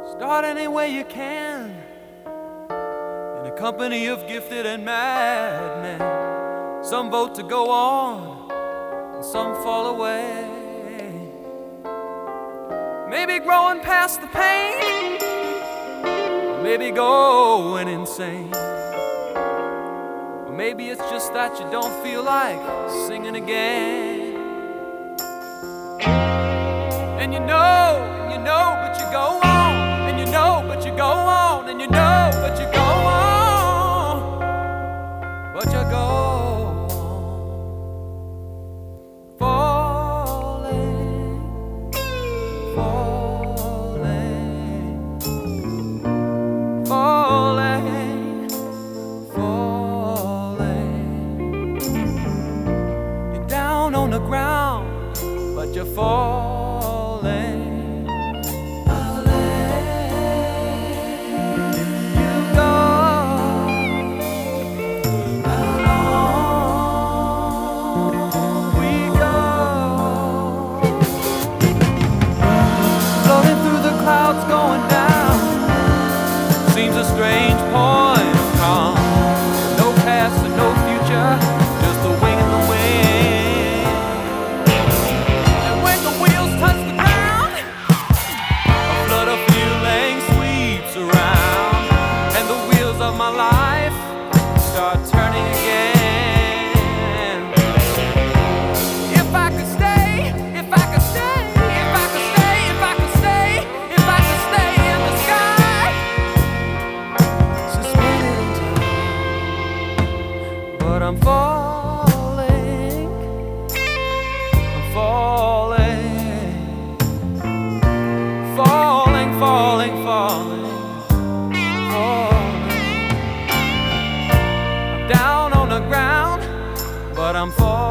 Start any way you can, in a company of gifted and madmen. Some vote to go on, and some fall away. Maybe growing past the pain, or maybe going insane. Or maybe it's just that you don't feel like singing again. And you know, but you go on. And you know, but you go on. And you know, but you go on. But you go on. Falling, falling, falling, falling. You're down on the ground, but you're falling. Going down seems a strange point of calm. No past and no future, just the wing and the wind. And when the wheels touch the ground, a flood of feeling sweeps around, and the wheels of my life start turning again. If I could stay, if I could stay, if I could stay, if I could stay, if I could stay in the sky, suspended in time. But I'm falling, I'm falling, falling, falling, falling, falling. I'm down on the ground, but I'm falling.